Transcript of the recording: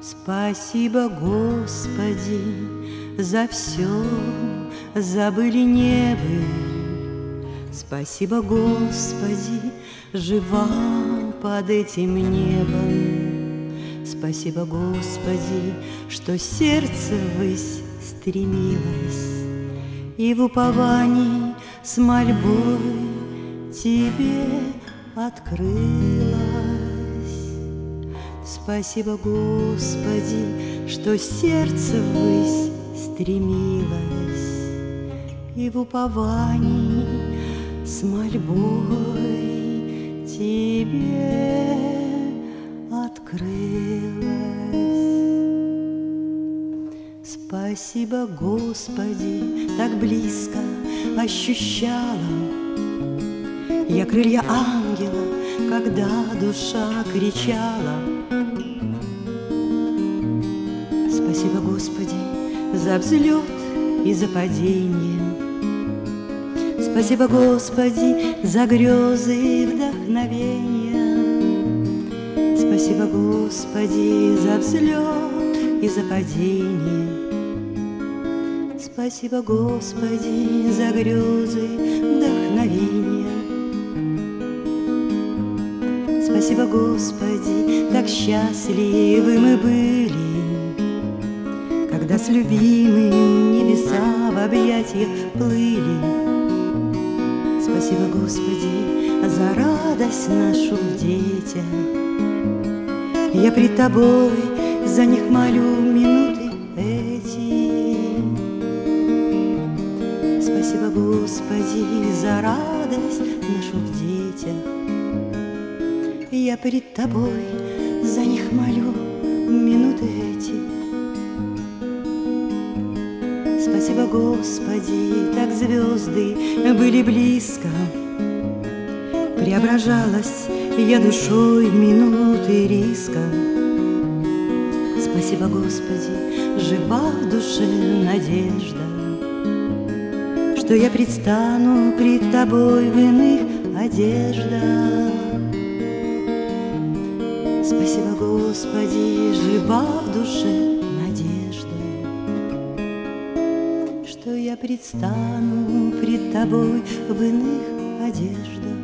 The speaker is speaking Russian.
Спасибо, Господи, за все, забыли небыль. Спасибо, Господи, жива под этим небом. Спасибо, Господи, что сердце ввысь стремилось и в уповании с мольбой Тебе открылось. Спасибо, Господи, что сердце ввысь стремилось и в уповании с мольбой Тебе открылось. Спасибо, Господи, так близко ощущала я крылья ангела, когда душа кричала. Спасибо, Господи, за взлет и за падение. Спасибо, Господи, за грезы и вдохновения. Спасибо, Господи, за взлет и за падение. Спасибо, Господи, за грезы, вдохновения. Спасибо, Господи, так счастливы мы были, когда с любимым небеса в объятиях плыли. Спасибо, Господи, за радость нашу в детях. Я пред Тобой за них молю минуты эти. Спасибо, Господи, за радость нашу в детях. Я пред Тобой за них молю минуты эти. Спасибо, Господи, так звезды были близко. Преображалась я душой в минуты риска. Спасибо, Господи, жива в душе надежда, что я предстану пред Тобой в иных одеждах. Спасибо, Господи, жива в душе надежда, что я предстану пред Тобой в иных одеждах.